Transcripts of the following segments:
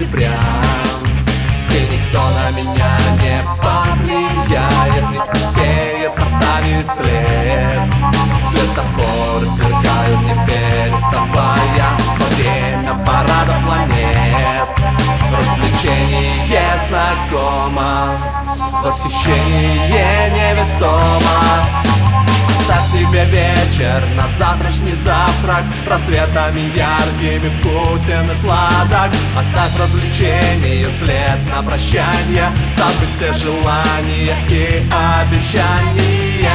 сентября. И никто на меня не повлияет, не успеет поставить след. Светофоры сверкают, не переставая, во время парада планет. Развлечение знакомо, восхищение невесомо. Оставь себе вечер на завтрашний завтрак, просветами яркими вкусен и сладок. Оставь развлечение след на прощанье, забыть все желания и обещания.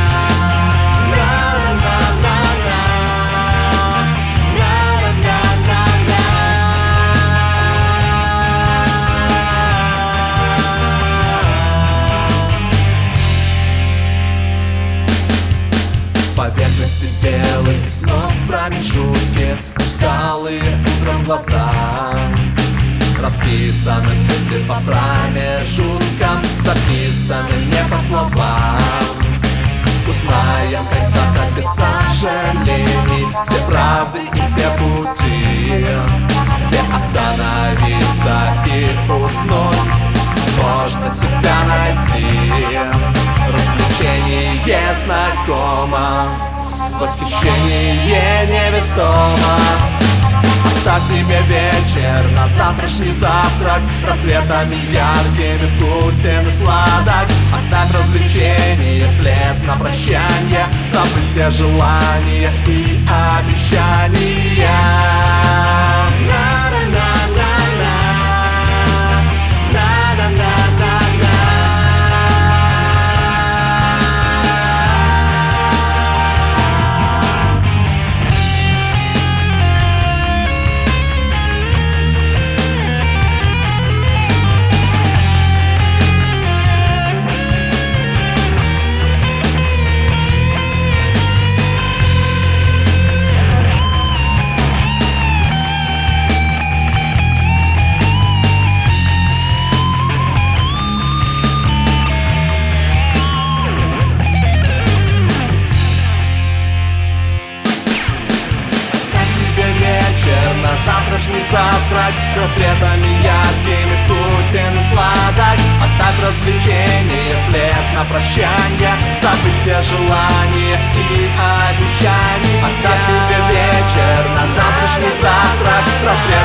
Поверхности белых снов, промежутки, усталые утром глаза. Расписаны мысли по промежуткам, записаны не по словам. Узнаем когда-то без сожалений все правды и все пути, где остановиться и уснуть, можно себя найти. Развлечение знакомо, восхищение невесомо. Оставь себе вечер на завтрашний завтрак, рассветами яркими вкусен и сладок. Оставь развлечение след на прощанье, забыть все желания и обещания. Завтрашний завтрак, рассветами яркими вкусен и сладок. Оставь развлечение след на прощанье, забыть все желания и обещания. Оставь себе вечер на завтрашний завтрак, рассветами